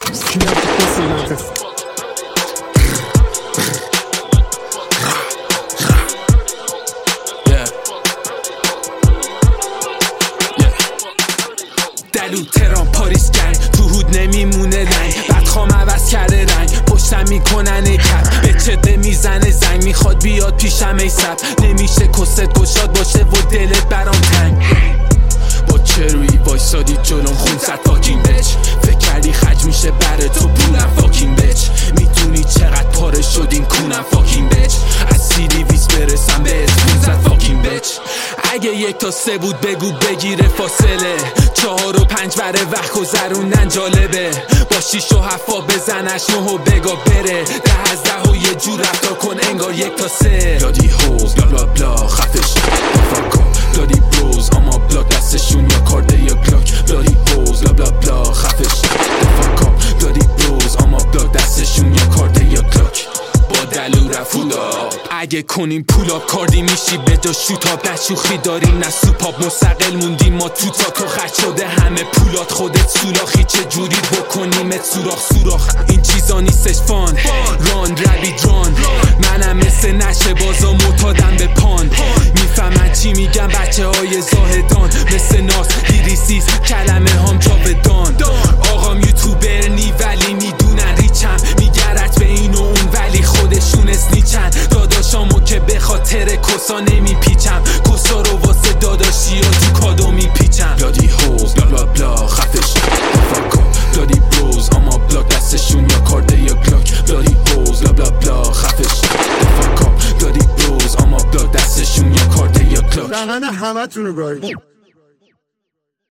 دلو تهران پاریس گنگ تو هود نمیمونه رنگ بدخوام عوض کرده رنگ پشتم میکنن کف به چده میزنه زنگ میخواد بیاد پیشم ای سب نمیشه کست گشاد باشه و دلت برام تنگ با چروی وایسادی جلوم خون زد فاکین بچ فکر کردی خرج میشه بره تو پولم فاکین بچ میدونی چقدر پاره شدین کونم فاکین بچ از سیدی ویز برسم به خون زد فاکین بچ اگه 1 تا 3 بود بگو بگیره فاصله 4 و 5 بره وقت گذروندن جالبه با 6 و 7 بزنش 9 و بگا بره 10 از 10 و یه جور رفتار کن انگار 1 تا 3 بلادی هوز بلا بلا بلا خفش فاکا بلادی بروز اما بلاک دستشون یا کارده یا گلاک بلادی هوز بلا بلا بلا خفش فاکا بلادی بروز اما بلاک دستشون یا کارده یا گلاک با دلو رفولا اگه کنیم پولاب کاردی میشی به جا شوتاب نه شوخی داریم نه سوپاب مستقل موندیم ما تو تاکو خرج شده همه پولات خودت سولاخی چه جوری بکنیمت سوراخ این چیزا نیستش فان ران ربی دران منم مثل نشه بازا معتادم به پان میفهمن چی میگم بچه های زاهدان مثل ناس دیریسیس کلمه هم جاودان آقام یوتیوبر نی ولی میدونن ریچم میگرد به این و اون ولی خودشون اسنیچن داداشامو که به خاطر کسا نمیپیچم کسا رو واسه داداشی ها تو کادو میپیچم بلادی هوز بلا بلا بلا خفش فاکا بلادی بروز اما بلاک دستشون یا کارده یا گلاک بلادی هوز بلا بلا بلا خفش فاکا بلادی بروز اما بلاک دستشون یا کارده یا گلاک دهن همه تونو گاهی